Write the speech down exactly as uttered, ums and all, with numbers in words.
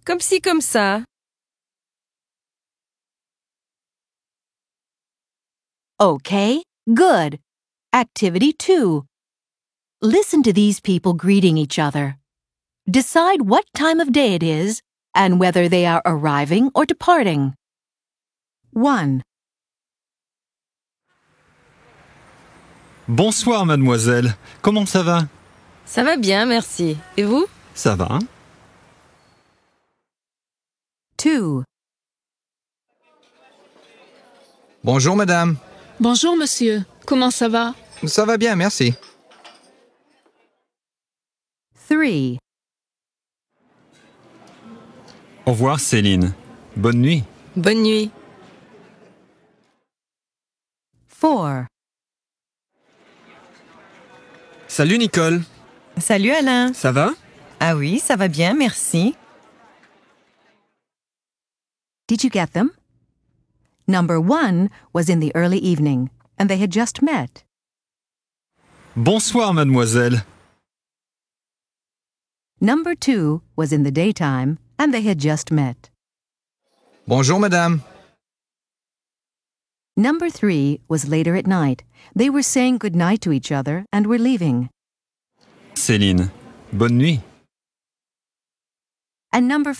Comme ci, comme ça. Okay, good. Activity two. Listen to these people greeting each other. Decide what time of day it is and whether they are arriving or departing. one. Bonsoir, mademoiselle. Comment ça va? Ça va bien, merci. Et vous? Ça va. two. Bonjour madame. Bonjour monsieur, comment ça va? Ça va bien, merci. three. Au revoir, Céline. Bonne nuit. Bonne nuit. four. Salut Nicole, Salut Alain. ça va? Ah oui, ça va bien, merci. Did you get them? Number one was in the early evening, and they had just met. Bonsoir, mademoiselle. Number two was in the daytime, and they had just met. Bonjour madame. Number three was later at night. They were saying good night to each other and were leaving. Céline. Bonne nuit. And number